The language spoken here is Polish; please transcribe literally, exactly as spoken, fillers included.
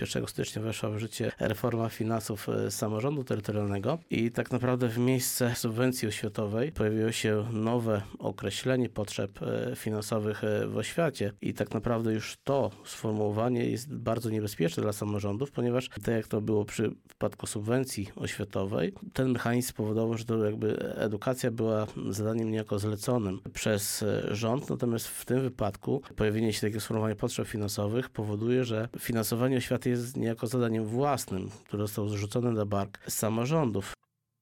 pierwszego stycznia weszła w życie reforma finansów samorządu terytorialnego i tak naprawdę w miejsce subwencji oświatowej pojawiło się nowe określenie potrzeb finansowych w oświacie i tak naprawdę już to sformułowanie jest bardzo niebezpieczne dla samorządów, ponieważ tak jak to było przy w przypadku subwencji oświatowej, ten mechanizm spowodował, że to jakby edukacja była zadaniem niejako zleconym przez rząd, natomiast w tym wypadku pojawienie się takiego sformułowania potrzeb finansowych powoduje, że finansowanie oświaty jest niejako zadaniem własnym, które zostało zrzucone na bark samorządów.